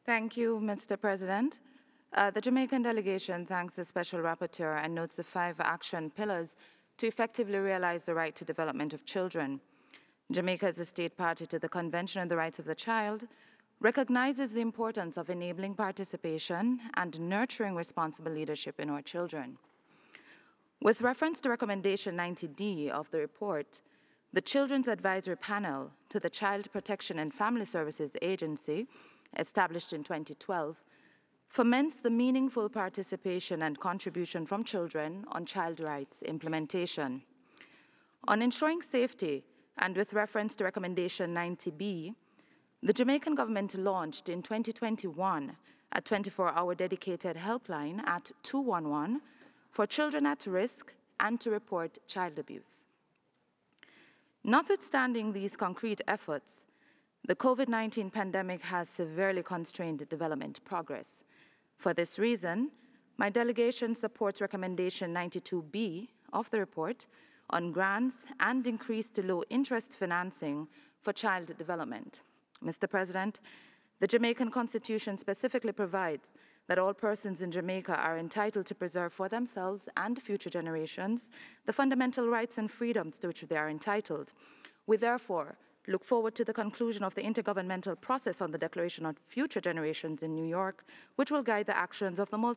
Thank you, Mr. President. The Jamaican delegation thanks the Special Rapporteur and notes the 5 action pillars to effectively realize the right to development of children. Jamaica, as a state party to the Convention on the Rights of the Child, recognizes the importance of enabling participation and nurturing responsible leadership in our children. With reference to Recommendation 90D of the report, the Children's Advisory Panel to the Child Protection and Family Services Agency, established in 2012, foments the meaningful participation and contribution from children on child rights implementation. On ensuring safety, and with reference to Recommendation 90B, the Jamaican government launched in 2021 a 24-hour dedicated helpline at 211 for children at risk and to report child abuse. Notwithstanding these concrete efforts, the COVID-19 pandemic has severely constrained development progress. For this reason, my delegation supports Recommendation 92B of the report on grants and increased low-interest financing for child development. Mr. President, the Jamaican Constitution specifically provides that all persons in Jamaica are entitled to preserve for themselves and future generations the fundamental rights and freedoms to which they are entitled. We therefore look forward to the conclusion of the intergovernmental process on the Declaration on Future Generations in New York, which will guide the actions of the